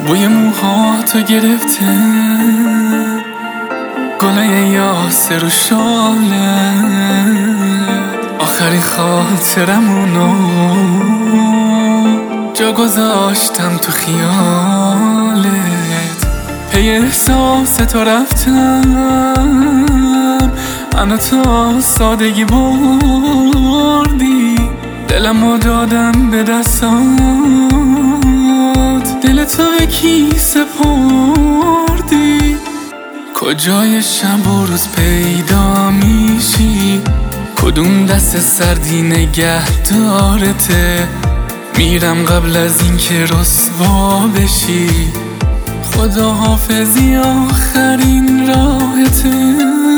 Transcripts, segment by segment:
بوی موهاتو گرفته گله یاسر و شاله، آخرین خاطرمونو جا گذاشتم تو خیالت. پی احساس تو رفتم، منو تا سادگی بردی، دلمو دادم به دستات، دل تو به کی سپردی؟ کجای شب و روز پیدا میشی؟ کدوم دست سردی نگهدارته؟ میرم قبل از این که رسوا بشی، خدا حافظی آخرین راهته.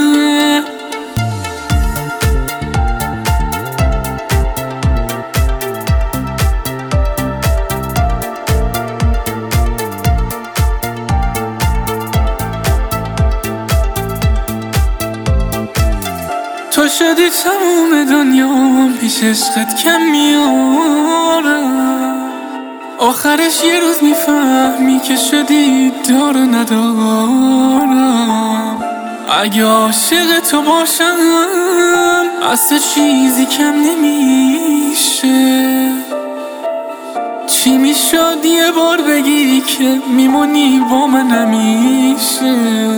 تو شدی تموم دنیا پیش عشقت کم میارم، آخرش یه روز میفهمی که شدی دار و ندارم. اگه عاشق تو باشم اصلا چیزی کم نمیشه، چی میشد یه بار بگی که میمونی با من همیشه؟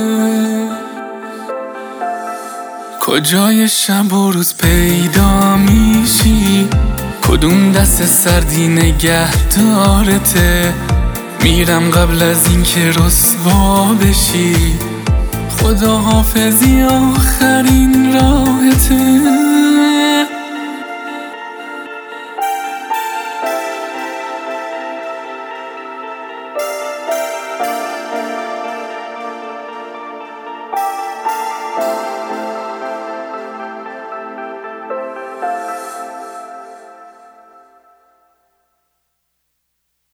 کجای شب و روز پیدا میشی؟ کدوم دست سردی نگهدارته؟ میرم قبل از این که رسوا بشی، خدا حافظی آخرین راهته.